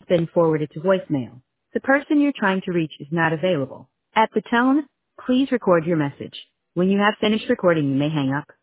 been forwarded to voicemail. The person you're trying to reach is not available. At the tone, please record your message. When you have finished recording, you may hang up.